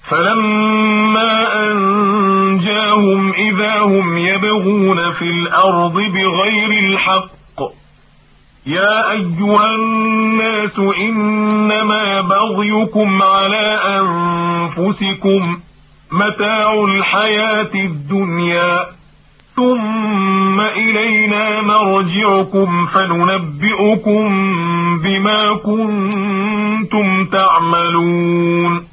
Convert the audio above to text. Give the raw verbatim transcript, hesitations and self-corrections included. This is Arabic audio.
فلما أنجاهم إذا هم يبغون في الأرض بغير الحق. يا أيها الناس إنما بغيكم على أنفسكم متاع الحياة الدنيا ثم إلينا مرجعكم فننبئكم بما كنتم تعملون.